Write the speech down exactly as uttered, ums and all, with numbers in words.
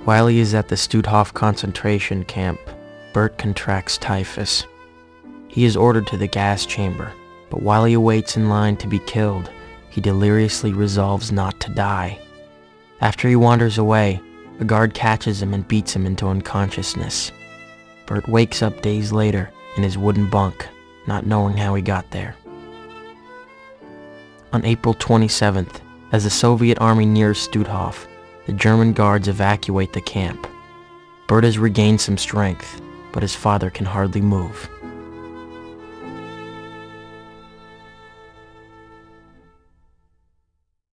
While he is at the Stutthof concentration camp, Bert contracts typhus. He is ordered to the gas chamber, but while he awaits in line to be killed, he deliriously resolves not to die. After he wanders away, a guard catches him and beats him into unconsciousness. Bert wakes up days later in his wooden bunk, not knowing how he got there. On April twenty-seventh, as the Soviet army nears Stutthof, the German guards evacuate the camp. Bert has regained some strength, but his father can hardly move.